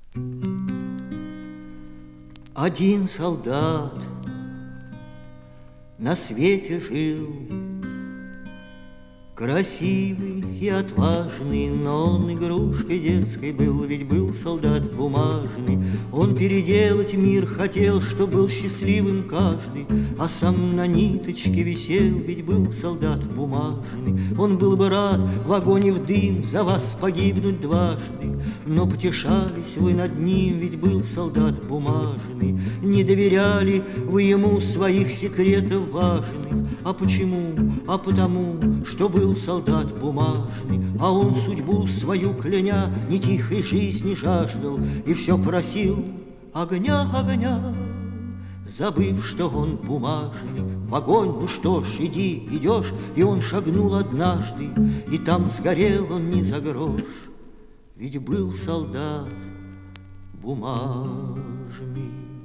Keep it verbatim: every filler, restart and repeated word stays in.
Один солдат на свете жил, красивый и отважный, но он игрушкой детской был, ведь был солдат бумажный. Он переделать мир хотел, чтоб был счастливым каждый, а сам на ниточке висел, ведь был солдат бумажный. Он был бы рад в огонь и в дым за вас погибнуть дважды, но потешались вы над ним, ведь был солдат бумажный. Не доверяли вы ему своих секретов важных. А почему? А потому, что был солдат бумажный, а он судьбу свою кляня ни тихой жизни жаждал и все просил огня, огня, забыв, что он бумажный. В огонь, ну что ж, иди, идешь, и он шагнул однажды, и там сгорел он не за грош, ведь был солдат бумажный.